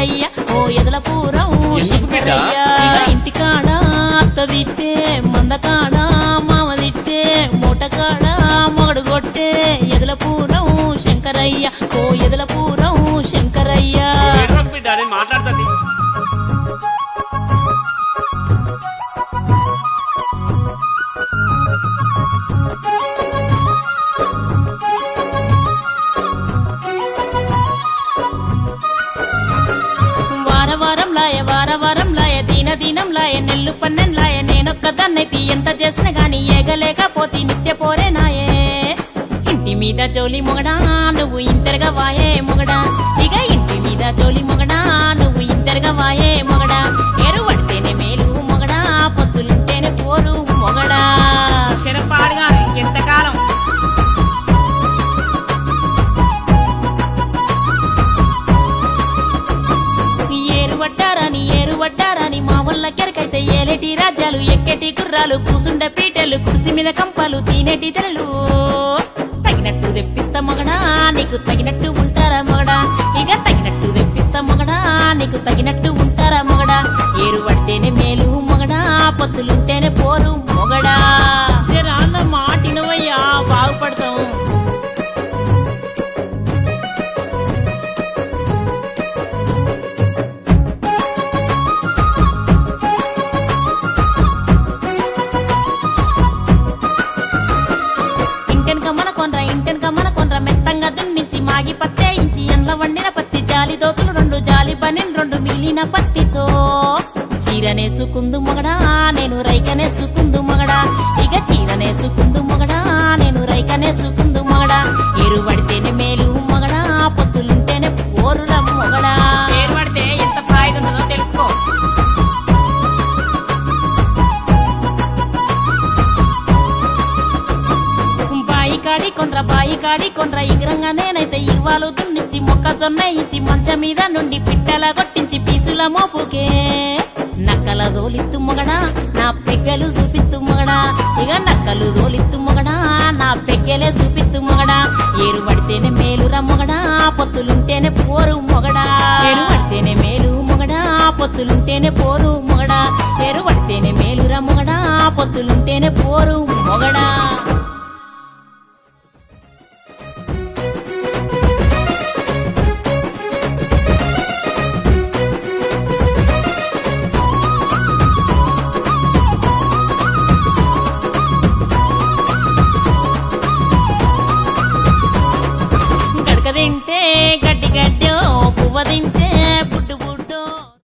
శంకరయ్య ఓ ఎదలపురం శంకరయ్య ఇంటికాడ అత్తదిట్టే మందకాడ మామదిట్టే మూటకాడ మొగడు కొట్టే ఎదలపురం శంకరయ్య ఓ ఎదలపురం శంకరయ్య మాట్లాడుతుంది వారం లాయ దీనం లాయ నెల్లు పన్నెం లాయ నేనొక్కదాన్నైతే ఎంత చేసిన గాని ఏగలేకపోతే నిత్య పోరే నాయే ఇంటి మీద జోలి మొగడా నువ్వు ఇంతరుగా వాయే మొగడా ఇక ఇంటి మీద జోలి మొగడా నువ్వు ఇంతరుగా వాయే మొగడా ఏరు పడితేనే మేలు మొగడా పొత్తులుంటేనే పోరు మొగడా శరపాడుగా ఎంతకాలం ఏరు వడ్డారని మా వల్ల కెరకైతే ఏలేటి రాజ్యాలు ఎక్కేటి గుర్రాలు కూసుండ పీటలు కుర్సి మీద కంపాలు తినేటి తెరలు తగినట్టు తెప్పిస్తా మగడా నీకు తగినట్టు ఉంటారా మగడా ఇక తగినట్టు తెప్పిస్తా మగడా నీకు తగినట్టు ఉంటారా మగడా ఏరు పడితేనే మేలు మొగడా పొత్తులుంటేనే పోరు మొగడా రాన్న మాటినవయ్యా బాగుపడతాం ఇంటెనక మన కొండ్ర మెత్తంగా దున్నించి మాగి పత్తేయించి ఎండ్ల వండిన పత్తి జాలి దోతులు 2 జాలి బనెన్ 2 మిలిన పత్తితో చీరనేసుకుందు మొగడా నేను రైకనేసుకుందు మొగడా ఇక చీరనేసుకుందు మొగడా నేను రైకనేసుకుందు మొగడా ఏరు పడితేనే మేలు మొగడా పొత్తులుంటేనే పోరురా మొగడా పేరు పడితే ఎంత ఫాయిదా ఉంటుందో తెలుసుకో బాయి కాడి కొండ్ర ఇగ్రంగా నేనైతే ఇవ్వాలు దున్నించి మొక్కజొన్న ఇచ్చి మంచం మీద నుండి పిట్టల కొట్టించి పీసుల మోపుకే నక్కల దోలిత్తు మొగడా నా పెగ్గలు చూపిత్తు మొగడా ఇక నక్కలు దోలిత్తు మొగడా నా పెగ్గలే చూపిత్తు మొగడా ఏరు పడితేనే మేలురా మొగడా పొత్తులుంటేనే పోరు మొగడా ఏరు పడితేనే మేలు మొగడా పొత్తులుంటేనే పోరు మొగడా ఏరు పడితేనే మేలురా మొగడా పొత్తులుంటేనే పోరు మొగడా